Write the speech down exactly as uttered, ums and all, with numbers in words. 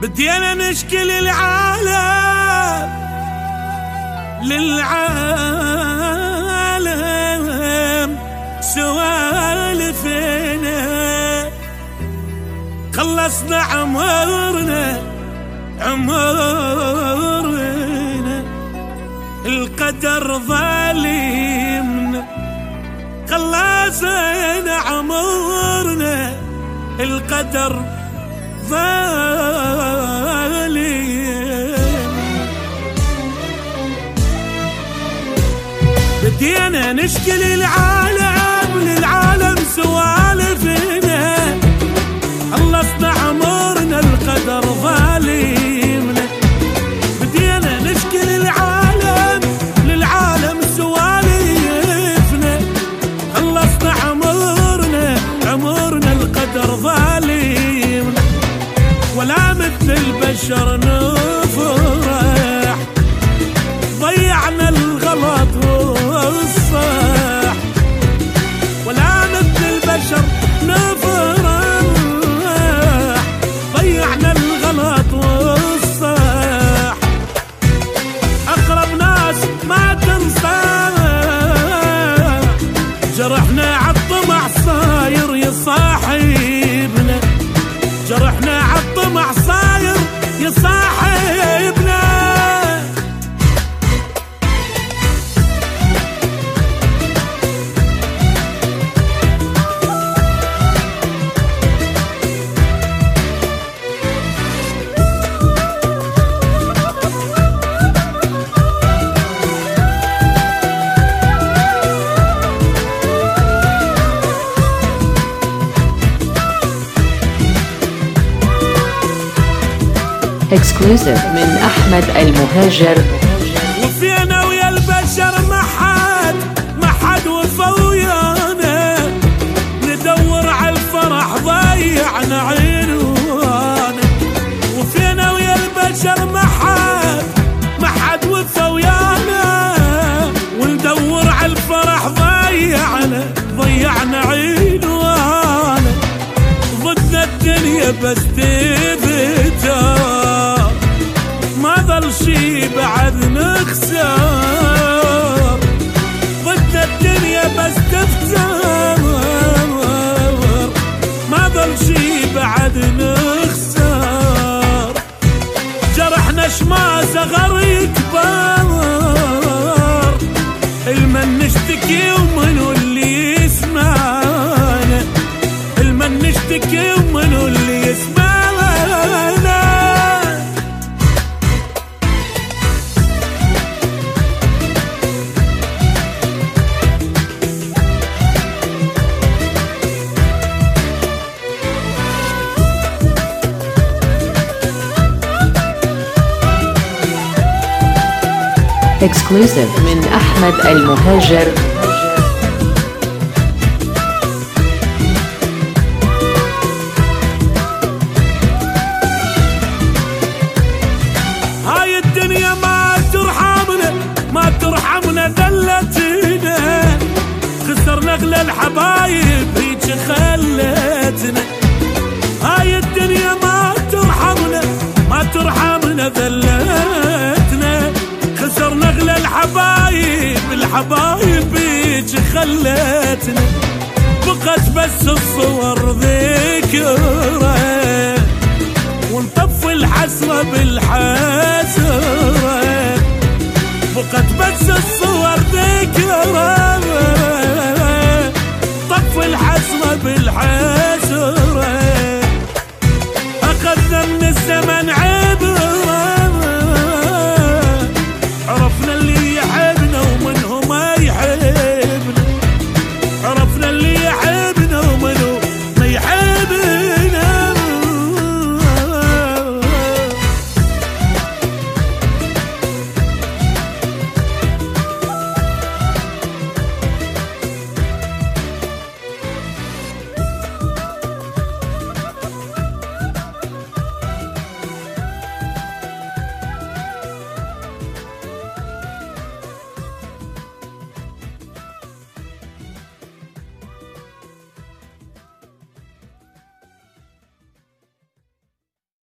بدينا نشكي للعالم للعالم سوالفنا، خلصنا عمرنا عمرنا القدر ظالمنا، خلصنا عمرنا القدر ظالم. بدينا نشكي للعالم للعالم سوالفنا، خلصنا عمرنا القدر ظالمنا. بدينا نشكي للعالم للعالم سوالفنا، خلصنا عمرنا عمرنا القدر ظالمنا. ولا مثل البشر نفرح، ضيعنا الغلط والصح. ولا مثل البشر نفرح، ضيعنا الغلط والصح. أقرب ناس ما تنصح، جرحنا عالطمع صاير يصاحبنا، جرحنا عالطمع صاير يصاحبنا. اكسكلوزيف من احمد المهاجر. وفينا ويا البشر ما حد ما حد وفا ويانا، ندور على الفرح ضيعنا عنوانا. وفينا ويا البشر ما حد ما حد وفا ويانا، وندور على الفرح ضيعنا ضيعنا عنوانا. ضدنا الدنيا بس تفتر، ما ظل شي بعد نخسر. ضدنا الدنيا بس تفتر، ما ظل شي بعد نخسر. جرحنا شما صغر يكبر، المن نشتكي ومنو اللي يسمعنا، المن نشتكي ومنو اللي يسمعنا. اكسكلوزيف من احمد المهاجر. هاي الدنيا ما ترحمنا ما ترحمنا ذلتنا، خسرنا اغلى الحبايب هيك خلتنا. هاي الدنيا ما ترحمنا ما ترحمنا ذلتنا، خسرنا اغلى الحبايب الحبايب هيك خلتنا. بقت بس الصور ذي